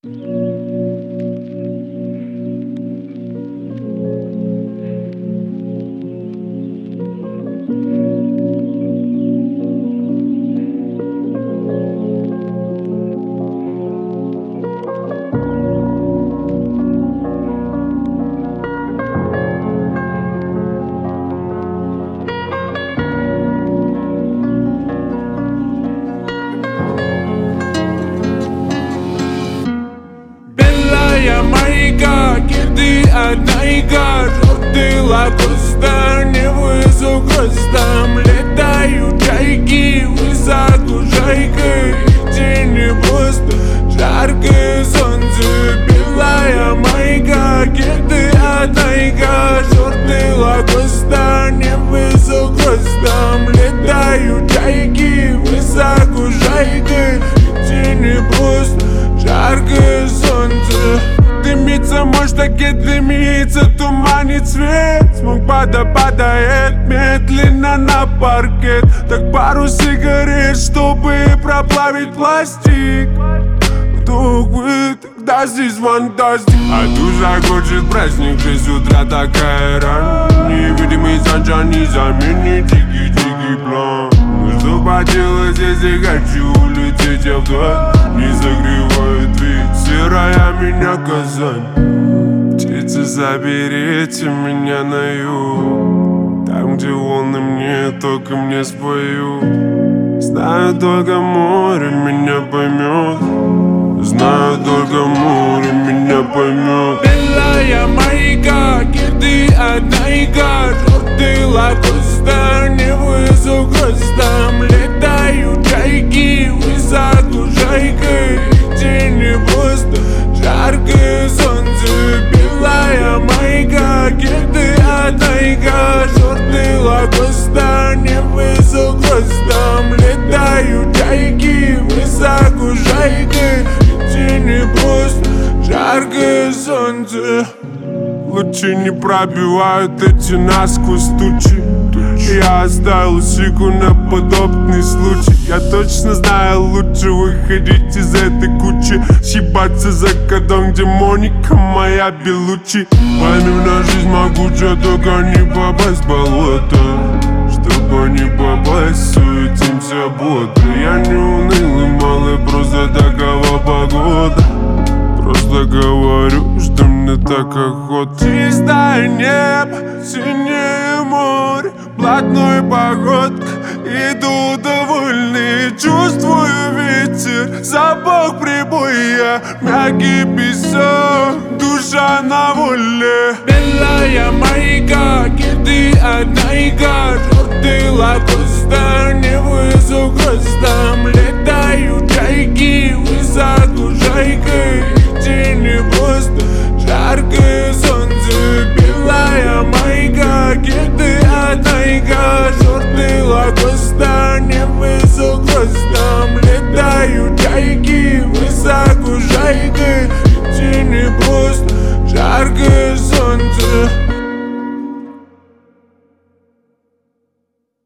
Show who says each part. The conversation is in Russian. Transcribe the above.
Speaker 1: Маяка, киты одна желтый лакоста, не вызов гроздом. Летают чайки, высоко жайкой, тени просто жаркое солнце. Белая майка, киты одна желтый лакоста, не вызов гроздом. Летают чайки, высоко жайкой, тени просто жаркое солнце. Дымится, может, так и дымится, туманит свет. Смог падает медленно на паркет. Так пару сигарет, чтобы проплавить пластик. Вдох, выдох, да здесь фантастик. А душа хочет праздник, 6 утра такая рано. Невидимый санджан не заменит дикий план. Ну что поделать, если хочу улететь я вдаль. Не согревает ведь серая меня Казань. Птицы, заберите меня на юг, там, где волны мне только мне споют. Знаю, только море меня поймет. Знаю, только море меня поймет. Белая майка, киты одна желтый лакоста, не вызов гроздом. Летают чайки, высоко жайкой, тени просто жаркое солнце. Белая майка, киты одна желтый лакоста, не вызов гроздом. Летают чайки, высоко жайкой, тени просто жаркое солнце. Лучи не пробивают эти насквозь тучи. Я оставил сику на подобный случай. Я точно знаю, лучше выходить из этой кучи. Съебаться за кодом, где Моника моя Белучи. Пойми, на жизнь могучая, только не попасть в болото. Чтобы не попасть, суетимся бодро. Я не унылый малый, просто такова погода. Просто говорю, что мне так охота. Чистое небо, синее море, блатной погодка, иду довольный. Чувствую ветер, запах прибоя, мягкий песок, душа на воле. Белая майка, киты одна желтый лакоста, не вызов гроздом. Летают чайки, высоко жайкой, тени просто жаркое солнце. Белая майка, киты одна желтый лакоста, не вызов гроздом. Летают чайки, высоко жайкой, тени просто жаркое